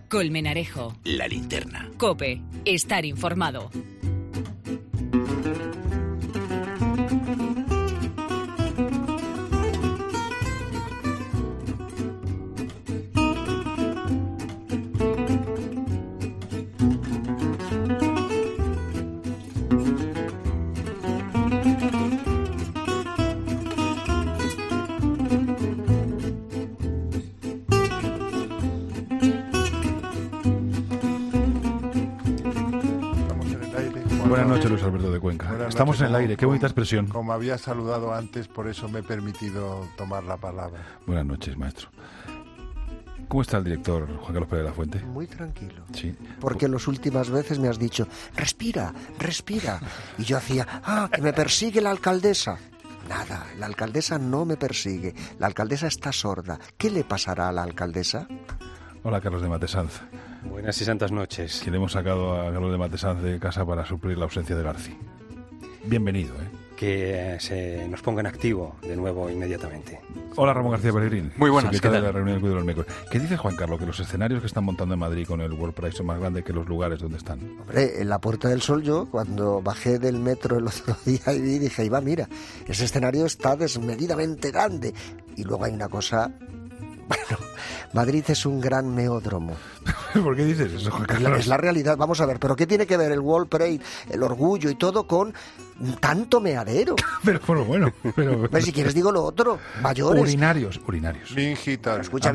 Colmenarejo. La Linterna. COPE. Estar informado. Buenas noches, Luis Alberto de Cuenca. Estamos en el aire, qué bonita expresión. Como había saludado antes, por eso me he permitido tomar la palabra. Buenas noches, maestro. ¿Cómo está el director Juan Carlos Pérez de la Fuente? Muy tranquilo. Sí. Porque las últimas veces me has dicho, respira, respira. Y yo hacía, que me persigue la alcaldesa. Nada, la alcaldesa no me persigue. La alcaldesa está sorda. ¿Qué le pasará a la alcaldesa? Hola, Carlos de Matesanz. Buenas y santas noches. Que le hemos sacado a Carlos de Matesanz de casa para suplir la ausencia de Garci. Bienvenido, Que se nos ponga en activo de nuevo inmediatamente. Hola, Ramón García Peregrín. Muy buenas, secretario de la Reunión del Club de los Médicos. ¿Qué dice Juan Carlos? Que los escenarios que están montando en Madrid con el World Price son más grandes que los lugares donde están. Hombre, en la Puerta del Sol yo, cuando bajé del metro el otro día y dije, Iba, mira, ese escenario está desmedidamente grande. Y luego hay una cosa... Bueno, Madrid es un gran meódromo. ¿Por qué dices eso, Juan Carlos? Es la realidad. Vamos a ver, ¿pero qué tiene que ver el World Parade, el orgullo y todo con tanto meadero? Pero bueno. Pero si quieres digo lo otro, mayores. Urinarios. Mingitorios. Escucha,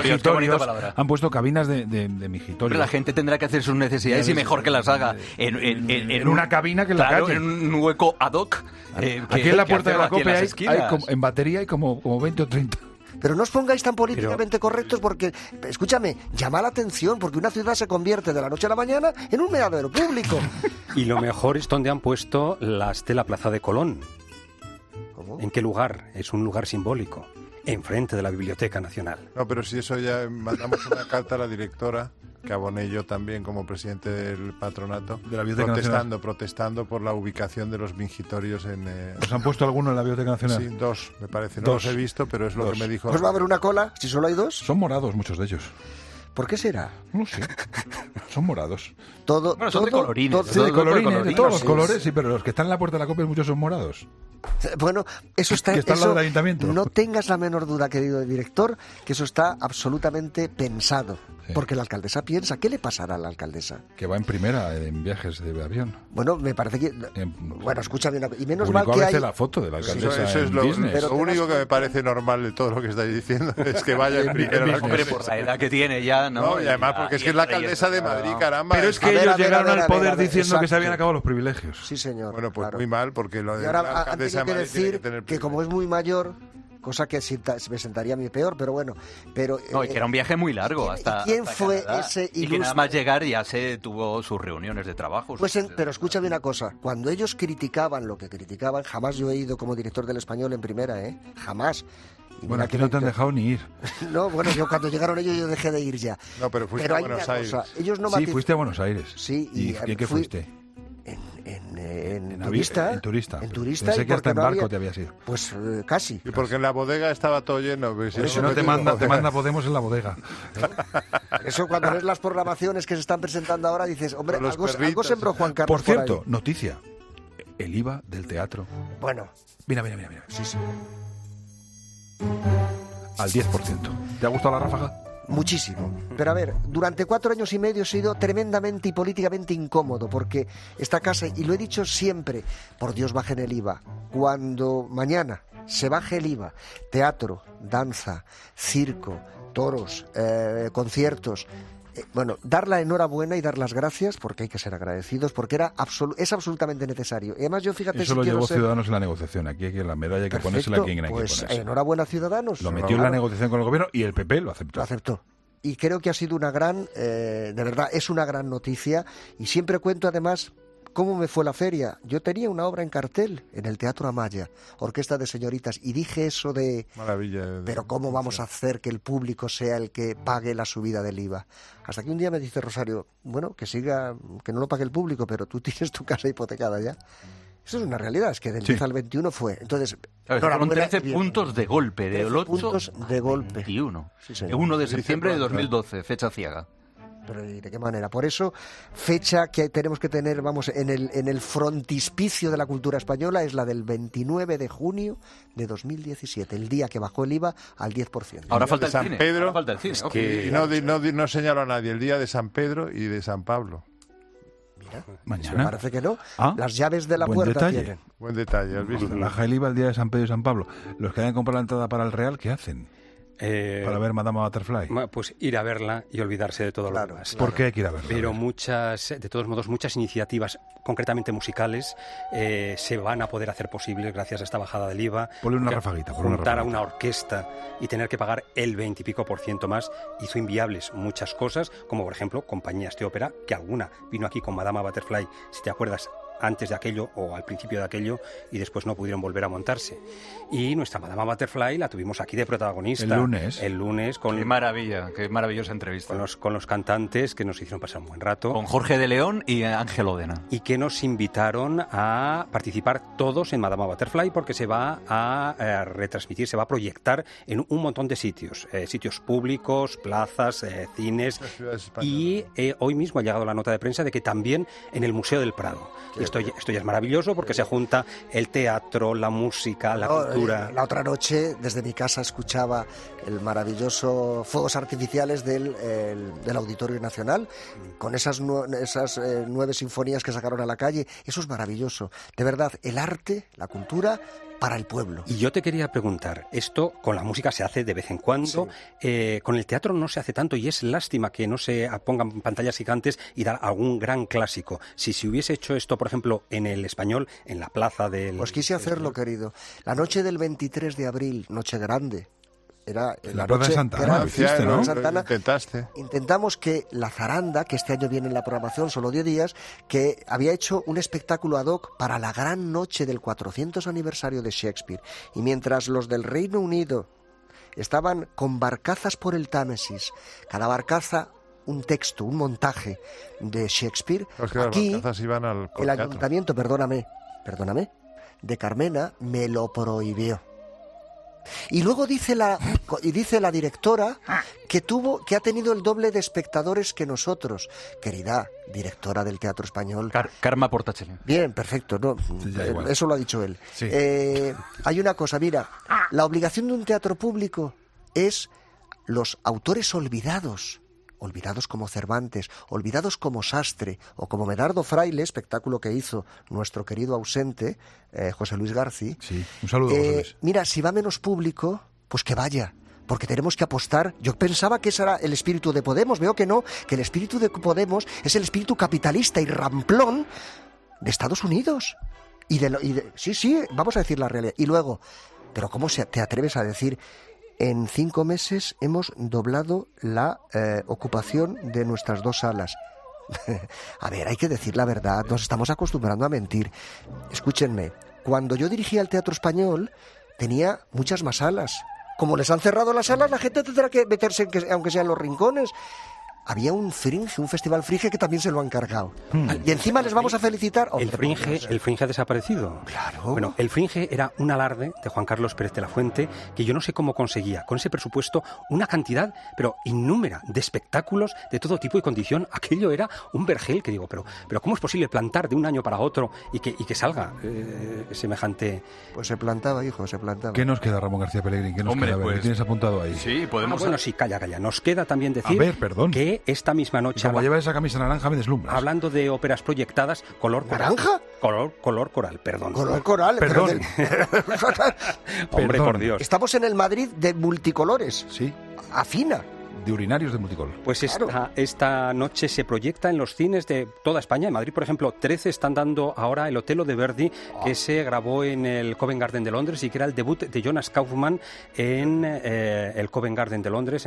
Han puesto cabinas de mijitorios. Pero la gente tendrá que hacer sus necesidades y mejor que las haga en una cabina que en la calle. En un hueco ad hoc. Aquí en la Puerta de la COPE hay en batería hay como 20 o 30. Pero no os pongáis tan políticamente correctos porque, escúchame, llama la atención porque una ciudad se convierte de la noche a la mañana en un meadero público. Y lo mejor es donde han puesto la Estela Plaza de Colón. ¿Cómo? ¿En qué lugar? Es un lugar simbólico, enfrente de la Biblioteca Nacional. No, pero si eso ya mandamos una carta a la directora, que aboné yo también como presidente del patronato, de la Biblioteca Nacional. protestando por la ubicación de los mingitorios en... ¿Os han puesto alguno en la Biblioteca Nacional? Sí, 2, me parece. No los he visto, pero es lo que me dijo... ¿Pues va a haber una cola si solo hay 2? Son morados muchos de ellos. ¿Por qué será? No sé. Son morados. Son de colorines. Sí, de colorines, de todos los colores, sí, pero los que están en la Puerta de la COPE muchos son morados. Bueno, eso está... Que está al lado del ayuntamiento. No tengas la menor duda, querido director, que eso está absolutamente pensado. Sí. Porque la alcaldesa piensa, ¿qué le pasará a la alcaldesa? Que va en primera en viajes de avión. Bueno, me parece que... Bueno, escucha bien, y menos mal que hay... la foto de la alcaldesa eso es lo único que me parece normal de todo lo que estáis diciendo, es que vaya en primera. Hombre, por la edad que tiene ya, ¿no? Y además porque es que es la alcaldesa de Madrid, caramba. Pero es que ellos llegaron al poder diciendo que se habían acabado los privilegios. Sí, señor. Bueno, pues claro. Muy mal, porque lo de ahora, la alcaldesa de Madrid tiene que tener que como es muy mayor... cosa que me sentaría a mí peor, pero bueno. No, y que era un viaje muy largo. ¿Quién fue ese ilustre? Y que nada más llegar ya se tuvo sus reuniones de trabajo. Pero escúchame una cosa, cuando ellos criticaban lo que criticaban, jamás yo he ido como director del Español en primera, jamás. Y bueno, aquí no te han dejado ni ir. No, bueno, yo cuando llegaron ellos yo dejé de ir ya. No, pero fuiste a Buenos Aires. Ellos no sí, fuiste a Buenos Aires. Sí. ¿Y en qué fuiste? En turista. En turista. Pensé que hasta en barco te habías ido. Pues casi. Y porque en la bodega estaba todo lleno. Eso no te manda Podemos en la bodega. Eso cuando ves las programaciones que se están presentando ahora dices, hombre, algo sembró Juan Carlos. Por cierto, noticia. El IVA del teatro. Bueno. Mira. Sí. Al 10%. ¿Te ha gustado la ráfaga? Muchísimo. Pero a ver, durante 4 años y medio he sido tremendamente y políticamente incómodo porque esta casa, y lo he dicho siempre, por Dios bajen el IVA. Cuando mañana se baje el IVA, teatro, danza, circo, toros, conciertos... Bueno, dar la enhorabuena y dar las gracias porque hay que ser agradecidos porque es absolutamente necesario. Y además yo fíjate eso si lo quiero llevó Ciudadanos en la negociación. Aquí hay que la medalla hay que ponérsela a quien hay que ponérsela. Pues enhorabuena Ciudadanos. Lo metió en la negociación con el gobierno y el PP lo aceptó. Lo aceptó. Y creo que ha sido una gran, de verdad, es una gran noticia. Y siempre cuento además cómo me fue la feria. Yo tenía una obra en cartel en el Teatro Amaya, Orquesta de Señoritas, y dije eso de... Maravilla. Pero ¿cómo vamos a hacer que el público sea el que pague la subida del IVA? Hasta que un día me dice Rosario, bueno, que no lo pague el público, pero tú tienes tu casa hipotecada ya. Eso es una realidad, es que del 10 al 21 fue. Entonces, fueron 13 puntos de golpe, del 8 puntos de golpe. 21. Sí, el 1 de septiembre de 2012, fecha ciega. Pero ¿y de qué manera? Por eso, fecha que tenemos que tener, vamos, en el frontispicio de la cultura española es la del 29 de junio de 2017, el día que bajó el IVA al 10%. Ahora falta el San cine. Pedro, Ahora falta el cine. Y no señalo a nadie, el día de San Pedro y de San Pablo. Mira, Mañana. me parece que no. Ah, Las llaves de la buen puerta detalle. tienen. Buen detalle, ¿has visto? Baja el IVA el día de San Pedro y San Pablo. Los que hayan comprado la entrada para el Real, ¿qué hacen? Para ver Madama Butterfly. Pues ir a verla y olvidarse de todo Claro, lo demás. ¿Por qué hay que ir a verla? Pero de todos modos, muchas iniciativas, concretamente musicales, se van a poder hacer posibles gracias a esta bajada del IVA. Ponle una Que rafagita, ponle una juntar a rafagita. una orquesta y tener que pagar el 20 y pico % más hizo inviables muchas cosas, como por ejemplo compañías de ópera, que alguna vino aquí con Madama Butterfly, si te acuerdas, antes de aquello o al principio de aquello, y después no pudieron volver a montarse. Y nuestra Madama Butterfly la tuvimos aquí de protagonista. El lunes. Qué maravilla, qué maravillosa entrevista. Con los cantantes que nos hicieron pasar un buen rato. Con Jorge de León y Ángel Odena. Y que nos invitaron a participar todos en Madama Butterfly, porque se va a retransmitir, se va a proyectar en un montón de sitios. Sitios públicos, plazas, cines. Y hoy mismo ha llegado la nota de prensa de que también en el Museo del Prado. Esto ya es maravilloso porque se junta el teatro, la música, la cultura. La otra noche, desde mi casa, escuchaba el maravilloso fuegos artificiales del Auditorio Nacional, con esas 9 sinfonías que sacaron a la calle. Eso es maravilloso. De verdad, el arte, la cultura, para el pueblo. Y yo te quería preguntar, esto con la música se hace de vez en cuando, sí. Con el teatro no se hace tanto y es lástima que no se pongan pantallas gigantes y dar algún gran clásico. Si se hubiese hecho esto, por ejemplo, en el Español, en la plaza del... Pues quise hacerlo, querido. La noche del 23 de abril, noche grande. Era la Plaza de Santa Ana, hiciste, ¿no? Intentaste. Intentamos que la Zaranda, que este año viene en la programación, solo 10 días, que había hecho un espectáculo ad hoc para la gran noche del 400 aniversario de Shakespeare. Y mientras los del Reino Unido estaban con barcazas por el Támesis, cada barcaza un texto, un montaje de Shakespeare, aquí las barcazas iban al el ayuntamiento, perdóname, de Carmena me lo prohibió. Y luego dice la directora que ha tenido el doble de espectadores que nosotros. Querida directora del Teatro Español. Karma Portacelli. Bien, perfecto. No, eso lo ha dicho él. Sí. Hay una cosa, mira, la obligación de un teatro público es los autores olvidados como Cervantes, olvidados como Sastre o como Medardo Fraile, espectáculo que hizo nuestro querido ausente José Luis García. Sí, un saludo, José Luis. Mira, si va menos público, pues que vaya, porque tenemos que apostar. Yo pensaba que ese era el espíritu de Podemos, veo que no, que el espíritu de Podemos es el espíritu capitalista y ramplón de Estados Unidos. Sí, vamos a decir la realidad. Y luego, pero ¿cómo te atreves a decir... En 5 meses hemos doblado la ocupación de nuestras 2 salas. A ver, hay que decir la verdad, nos estamos acostumbrando a mentir. Escúchenme, cuando yo dirigía el Teatro Español, tenía muchas más salas. Como les han cerrado las salas, la gente tendrá que meterse, aunque sea en los rincones. Había un festival Fringe que también se lo han cargado. Y encima les vamos a felicitar. El Fringe ha desaparecido. Claro. Bueno, el Fringe era un alarde de Juan Carlos Pérez de la Fuente que yo no sé cómo conseguía, con ese presupuesto, una cantidad, pero innúmera, de espectáculos de todo tipo y condición. Aquello era un vergel que digo, pero ¿cómo es posible plantar de un año para otro y que salga semejante? Pues se plantaba, hijo, se plantaba. ¿Qué nos queda, Ramón García Pellegrini? ¿Qué nos queda? A ver, ¿qué tienes apuntado ahí? Sí, podemos... Bueno, sí, calla. Nos queda también decir que esta misma noche... Como llevas esa camisa naranja me deslumbras. Hablando de óperas proyectadas, color coral. ¿Naranja? Color coral, perdón. Color coral, perdón. Hombre, por Dios. Estamos en el Madrid de multicolores. Sí. Afina. De urinarios de multicolor. Pues esta noche se proyecta en los cines de toda España. En Madrid, por ejemplo, 13 están dando ahora el Otello de Verdi, que se grabó en el Covent Garden de Londres y que era el debut de Jonas Kaufmann en el Covent Garden de Londres,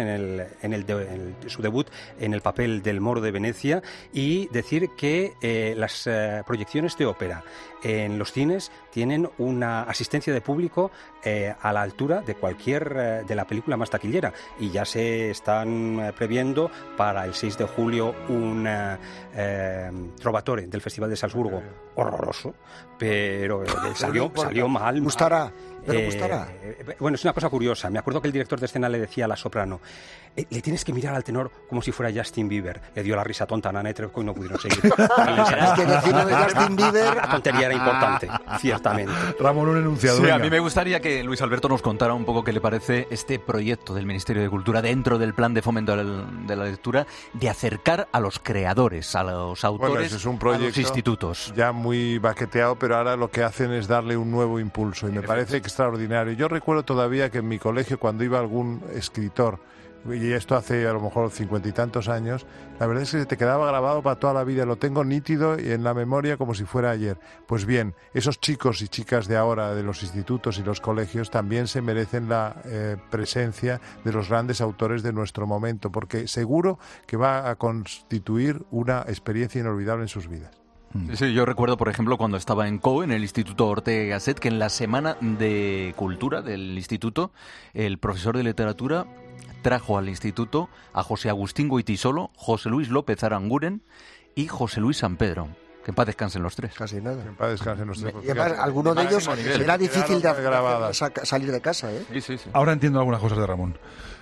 su debut en el papel del Moro de Venecia. Y decir que las proyecciones de ópera en los cines tienen una asistencia de público a la altura de cualquier de la película más taquillera, y ya se están previendo para el 6 de julio un Trovatore del Festival de Salzburgo, horroroso, pero salió mal. Gustará. Pero gustará. Bueno, es una cosa curiosa. Me acuerdo que el director de escena le decía a la soprano, le tienes que mirar al tenor como si fuera Justin Bieber. Le dio la risa tonta a Nanette y no pudieron seguir. Es que decirlo de Justin Bieber... La tontería era importante, ciertamente. Ramón, un enunciado. Sí, venga. a mí me gustaría que Luis Alberto nos contara un poco qué le parece este proyecto del Ministerio de Cultura dentro del plan de fomento de la lectura, de acercar a los creadores, a los autores, Bueno, ese es un a proyecto los institutos. ya muy baqueteado, pero ahora lo que hacen es darle un nuevo impulso y me parece extraordinario. Yo recuerdo todavía que en mi colegio, cuando iba algún escritor, y esto hace a lo mejor 50 y tantos años, la verdad es que te quedaba grabado para toda la vida, lo tengo nítido y en la memoria como si fuera ayer. Pues bien, esos chicos y chicas de ahora, de los institutos y los colegios, también se merecen la presencia de los grandes autores de nuestro momento, porque seguro que va a constituir una experiencia inolvidable en sus vidas. Sí, yo recuerdo, por ejemplo, cuando estaba en COU, en el Instituto Ortega y Gasset, que en la Semana de Cultura del Instituto, el profesor de literatura trajo al instituto a José Agustín Goitisolo, José Luis López Aranguren y José Luis San Pedro. Que en paz descansen los tres. Casi nada. En paz descansen los tres. Y además, alguno de ellos nivel. era difícil Grabadas. salir de casa, ¿eh? Sí. Ahora entiendo algunas cosas de Ramón.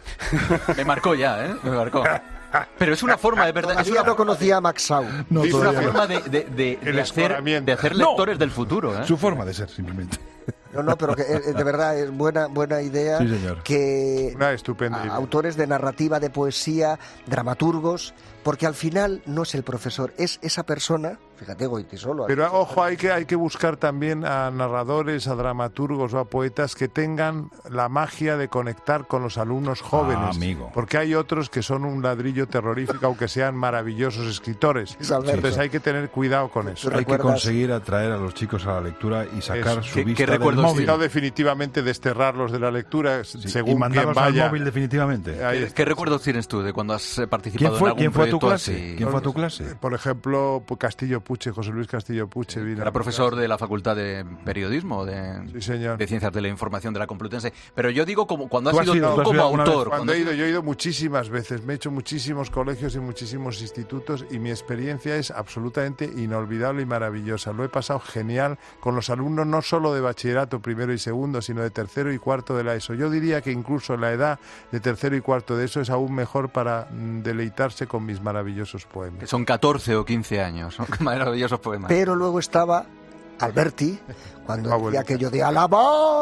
Me marcó ya, ¿eh? Me marcó. Pero es una forma, de verdad, es Todavía una, no conocía a Max Sau. No, es una todavía no. forma de El escoramiento. hacer lectores del futuro, ¿eh? Su forma de ser, simplemente. No, pero que de verdad es buena idea Sí, señor. que Una estupenda idea. autores de narrativa, de poesía, dramaturgos, porque al final no es el profesor, es esa persona, fíjate, Goitisolo. Pero ojo, hay que buscar también a narradores, a dramaturgos o a poetas que tengan la magia de conectar con los alumnos jóvenes. Amigo. Porque hay otros que son un ladrillo terrorífico, aunque sean maravillosos escritores. Sí, Alberto. Entonces hay que tener cuidado con eso. Tú Hay que recuerdas- conseguir atraer a los chicos a la lectura y sacar Eso. su ¿Qué vista del recuerdos móvil. No definitivamente desterrarlos de la lectura, Sí, según y quien mandarlos vaya. al móvil definitivamente. Ahí está. ¿Qué recuerdos tienes tú de cuando has participado en algún ¿Quién fue a tu proyecto clase? así? ¿Quién fue a tu clase? Por ejemplo, Castillo Puche, José Luis Castillo Puche. vino Era a- profesor de la Facultad de Periodismo, Sí, señor. de Ciencias de la Información de la Complutense. Pero yo digo, como cuando has ¿Tú has sido ido- tú tú has como ido alguna vez? autor. Cuando yo he ido muchísimas veces, me he hecho muchísimos colegios y muchísimos institutos y mi experiencia es absolutamente inolvidable y maravillosa. Lo he pasado genial con los alumnos no solo de bachillerato primero y segundo, sino de tercero y cuarto de la ESO. Yo diría que incluso en la edad de tercero y cuarto de ESO es aún mejor para deleitarse con mis maravillosos Que poemas. son 14 o 15 años. ¿No? Qué maravillosos poemas. Pero luego estaba Alberti, cuando Abuelita. decía aquello de a la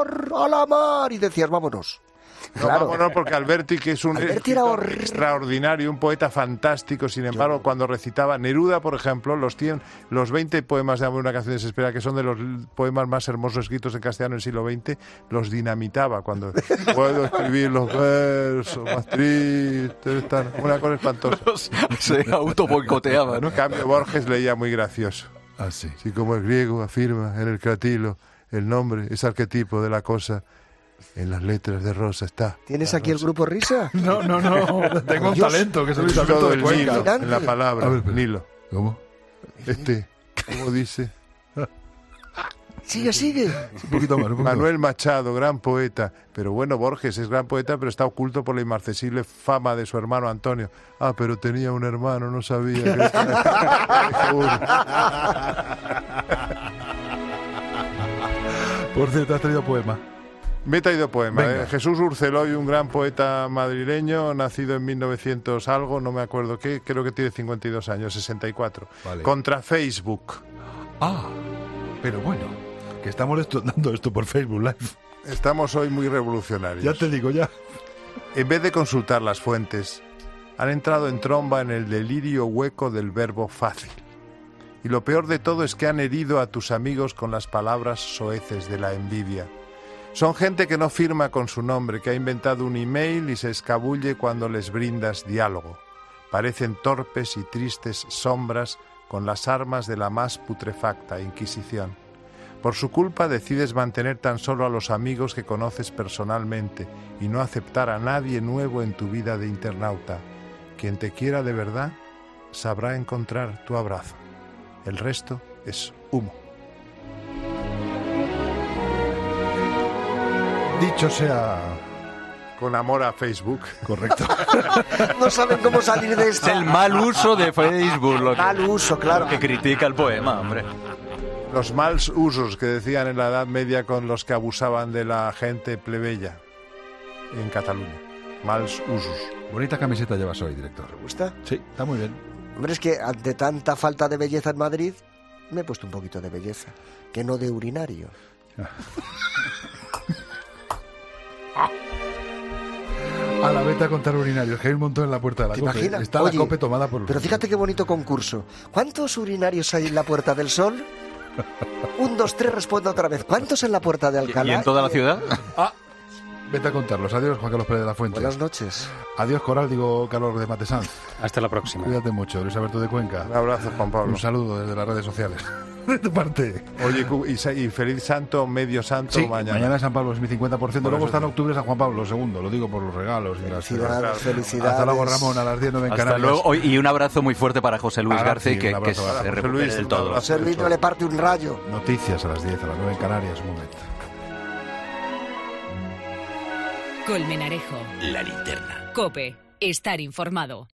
mar, y decías, vámonos. Claro. No, porque Alberti, que es un Alberti era escritor extraordinario, un poeta fantástico, sin embargo, cuando recitaba Neruda, por ejemplo, los 20 poemas de Amor, una canción desesperada, que son de los poemas más hermosos escritos en castellano en el siglo XX, los dinamitaba cuando puedo escribir los versos más tristes, una cosa espantosa. Se autoboicoteaba, ¿no? En cambio, Borges leía muy gracioso. Ah, sí. Así como el griego afirma en el cratilo, el nombre es arquetipo de la cosa. En las letras de Rosa está. ¿Tienes aquí el grupo Risa? No. Tengo un Dios. talento que es el Todo talento de el Cuenca. Nilo, en la palabra, A ver, espera. Nilo. ¿Cómo? ¿Cómo dice? Sigue. Un poquito más. Manuel Machado, gran poeta. Pero bueno, Borges es gran poeta, pero está oculto por la inmarcesible fama de su hermano Antonio. Ah, pero tenía un hermano, no sabía. Por cierto, has traído poema. Me he traído poema. Venga. Jesús Urceloy, un gran poeta madrileño, nacido en 1900 algo, no me acuerdo qué, creo que tiene 52 años, 64. Vale. Contra Facebook. Ah, pero bueno, que estamos dando esto por Facebook Live. Estamos hoy muy revolucionarios. Ya te digo, ya. En vez de consultar las fuentes, han entrado en tromba en el delirio hueco del verbo fácil. Y lo peor de todo es que han herido a tus amigos con las palabras soeces de la envidia. Son gente que no firma con su nombre, que ha inventado un email y se escabulle cuando les brindas diálogo. Parecen torpes y tristes sombras con las armas de la más putrefacta Inquisición. Por su culpa decides mantener tan solo a los amigos que conoces personalmente y no aceptar a nadie nuevo en tu vida de internauta. Quien te quiera de verdad sabrá encontrar tu abrazo. El resto es humo. Dicho sea Con amor a Facebook. correcto. No saben cómo salir de Es esto. el mal uso de Facebook lo Mal uso, claro. que critica el poema, hombre. Los mals usos que decían en la Edad Media con los que abusaban de la gente plebeya en Cataluña. Mals usos. Bonita camiseta llevas hoy, director. ¿Te gusta? Sí, está muy bien. Hombre, es que ante tanta falta de belleza en Madrid, me he puesto un poquito de belleza, que no de urinario. A la vete a contar urinarios, que hay un montón en la puerta de la ¿Te COPE. imaginas? Está Oye, la COPE tomada por... Pero fíjate qué bonito concurso. ¿Cuántos urinarios hay en la Puerta del Sol? 1, 2, 3, responda otra vez. ¿Cuántos en la Puerta de Alcalá? ¿Y en toda la ciudad? Vete a contarlos. Adiós, Juan Carlos Pérez de la Fuente. Buenas noches. Adiós, Coral, digo Carlos de Matesanz. Hasta la próxima. Cuídate mucho, Luis Alberto de Cuenca. Un abrazo, Juan Pablo. Un saludo desde las redes sociales. De tu parte. Oye, y feliz santo, medio santo Sí, mañana. es San Pablo, es mi 50%. Por Luego eso está en sí. octubre San Juan Pablo II, lo digo por los regalos. Y Felicidades, felicidades. Hasta luego, Ramón, a las 10:09 en Hasta Canarias. luego. Y un abrazo muy fuerte para José Luis Ahora García, sí, que un abrazo se para José recupere Luis, del un todo. abrazo. José Luis no le parte un rayo. Noticias a las 10, a las 9 en Canarias, un momento. Colmenarejo. La linterna. COPE. Estar informado.